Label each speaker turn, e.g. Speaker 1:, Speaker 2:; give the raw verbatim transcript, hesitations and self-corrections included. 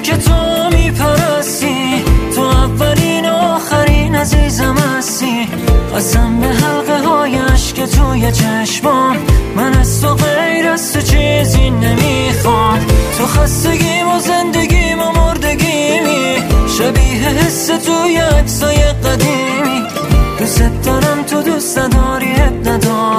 Speaker 1: که تو میپرستی، تو اولین و آخرین عزیزم هستی. قسم به حلقه های عشق توی چشمام، من از تو غیر از تو چیزی نمیخوام. تو خستگیم و زندگیم و مردگیمی، شبیه حس توی عکسای قدیمی. دوست دارم تو دوست نداری، اب نداری.